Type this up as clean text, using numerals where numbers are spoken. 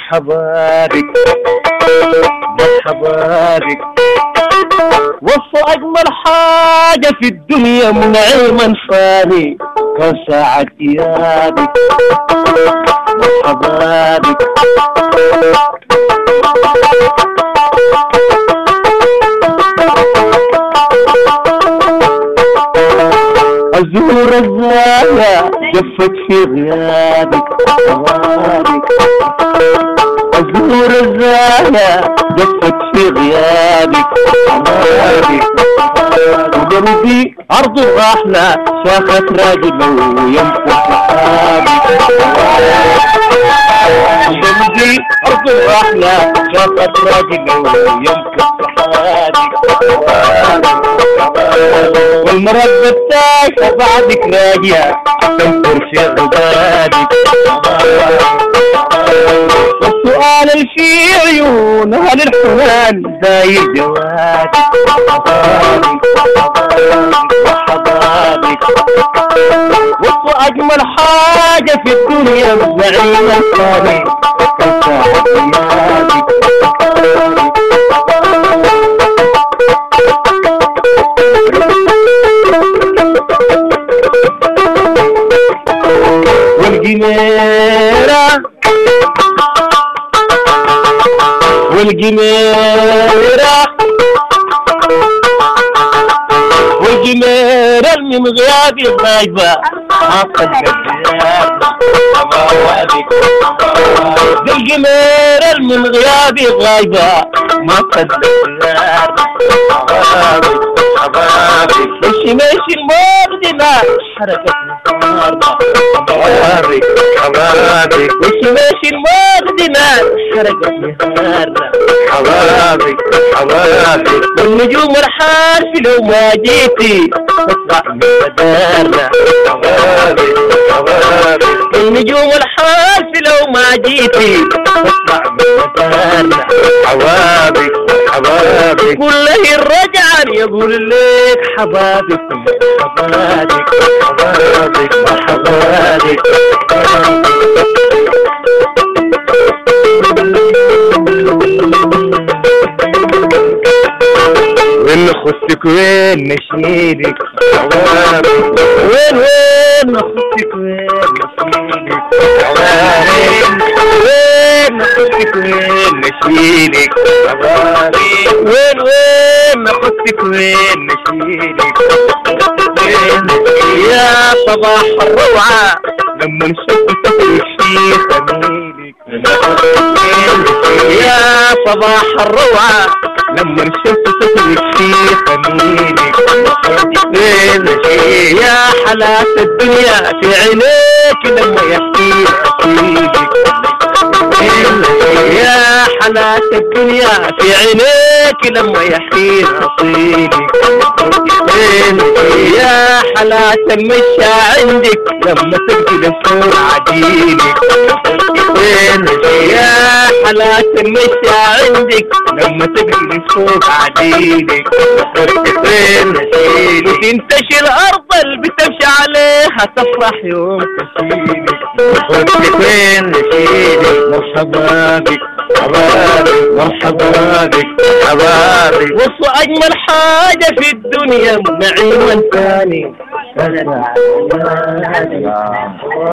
مرحبا بك مرحبا بك. وصوا أجمل حاجة في الدنيا من نعيم فاني كان ساعة غيابك. مرحبا بك. الزهور الزاهية جفت في غيابك. الزهور الزاهية جفت في غيابك. وقلبي أرض الرحلة شاخت راجله ويمسح رحابك. وقلبي أرض الرحلة شاخت راجله ويمسح رحابك. والمرض التايفة بعدك راجع تنفر في غبابك. والسؤال اللي في عيونها للحنان زايد جوابك. مرحبا بك. وصوا أجمل حاجة في الدنيا الزعيم الثاني كان ساعة غيابك. والجميرة والجميرة والجميرة اللي من غيابي غايبة ما قد الجميرة اللي من غيابي غايبة ما قد ماشي الموردنا حركة حبابك حبابك. ماشي الموردنا حركة نهارنا حبابك حبابك. والنجوم الحارفة لو ما جيتي تطلع من مدارنا حبابك حبابك. النجوم الحارفة لو ما جيتي تطلع من مدارنا حبابك حبابك. قول له الرجعان يقول لك حبابك حبابك حبابك مرحبا بك. وين خصك وين نشيدك حبابك. وين خصك وين نشيدك حبابك. وين خصك وين نشيدك حبابك. وين خصك وين نشيدك. يا صباح الروعة لما نشوفك وشي خميلك. يا صباح الروعة لما نشوفك وشي خميلك. يا حلاوة الدنيا في عينيك لما يحكي نصيبك. يا حلاوة الدنيا في عينيك لما يحكي نصيبك. يا حلاوة المشى عندك لما تبكي فوق عدينك. يا حلاوة المشى عندك لما تبكي فوق عدينك. وتنتشي الأرض اللي بتمشي عليها تفرح يوم تشيلك. وين نشيلك مرحبا بك حبابك مرحبا بك حبابك. وصوا أجمل حاجة في الدنيا نعيم ثاني.